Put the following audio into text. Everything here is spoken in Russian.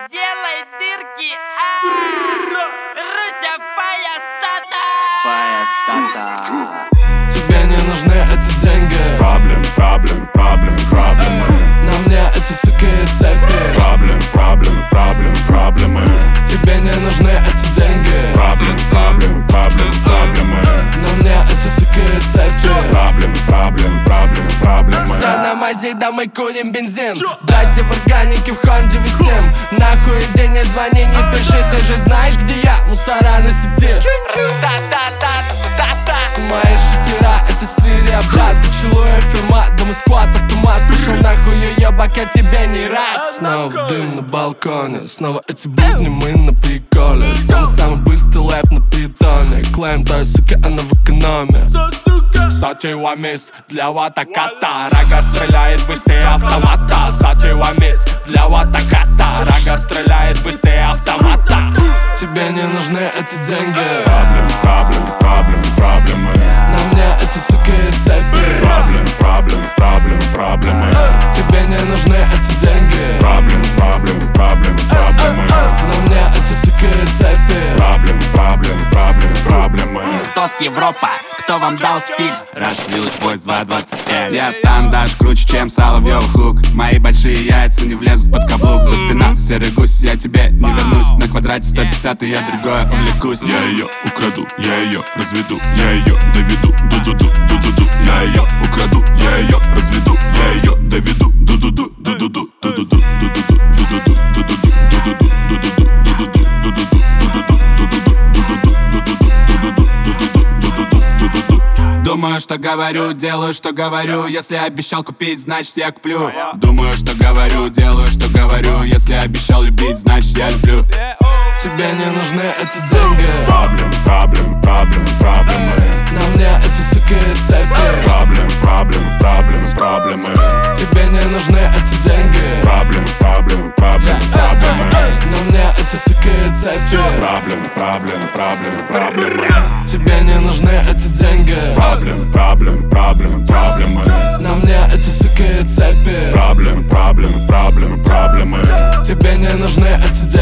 делай дырки, Руся Фаястата. Тебе не нужны эти деньги. Проблемы. На мне эти суки и цепи. Проблемы. Тебе не нужны эти деньги. Проблемы. На мне эти суки и цепи. Проблемы. Все на мази, да мы курим бензин. Братья в органике в Хонде висим. Нахуй иди, не звони, не пиши. Ты же знаешь, где я, мусора на сети. С моей шатера, это Сирия, брат. Поцелуя фирма, дома сквад, автомат. Пошел нахуй, ебак, я тебе не рад. Снова дым на балконе, снова эти будни, мы на приколе. Самый быстрый лэп на питоне. Клейм той суки, она в экономе. Сотева мисс для ватаката. Рага стреляет быстрее автомата. Сотева мисс для ватаката. Рага стреляет быстрее автомата. Тебе не нужны эти деньги. Проблемы. На мне эти суки и цепи. Проблемы. Тебе не нужны эти деньги. Проблемы. На мне эти суки и цепи. Проблемы. Кто с Европа? Кто вам дал стиль? Rush Village Boys 2.25. Я стан даже круче, чем Соловьев хук. Мои большие яйца не влезут под каблук. За спина серый гусь, я тебе не вернусь. На квадрате 150, и я другое увлекусь. Я ее украду, я ее разведу, я ее доведу, ду-ду-ду. Я ее украду, я ее разведу, я ее доведу, ду-ду-ду. Думаю, что говорю, делаю, что говорю. Если обещал купить, значит я куплю. Думаю, что говорю, делаю, что говорю. Если обещал любить, значит я люблю. Тебе не нужны эти деньги. Проблемы. На мне эти суки и цепи. Проблемы. Тебе не нужны эти деньги. Проблемы. На мне эти суки и цепи. Проблемы. Тебе не нужны эти деньги. Проблемы. На мне эти суки и цепи. Проблемы. Тебе не нужны эти деньги.